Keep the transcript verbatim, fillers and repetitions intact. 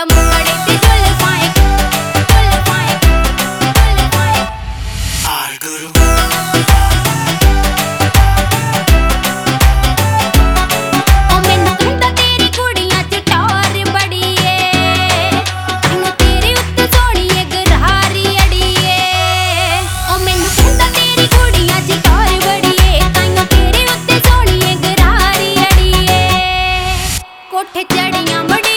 ਮੁਕੜੇ ਤੇ ਜ਼ੁਲਫਾਂ ਏ, ਜ਼ੁਲਫਾਂ ਏ, ਜ਼ੁਲਫਾਂ ਏ। ਆਰ ਗੁਰੂ ਓ ਮੈਨੂੰ ਕਹਿੰਦਾ ਤੇਰੀ ਕੁੜੀਆਂ 'ਚ ਟੌਰ ਬੜੀ ਏ, ਤੈਨੂੰ ਤੇਰੇ ਉੱਤੇ ਸੋਹਣੀਏ ਗਰਾਰੀ ਅੜੀਏ। ਓ ਮੈਨੂੰ ਕਹਿੰਦਾ ਤੇਰੀ ਕੁੜੀਆਂ 'ਚ ਟੌਰ ਬੜੀ ਏ, ਤੈਨੂੰ ਤੇਰੇ ਉੱਤੇ ਸੋਹਣੀਏ ਗਰਾਰੀ ਅੜੀਏ। ਕੋਠੇ ਚੜੀਆਂ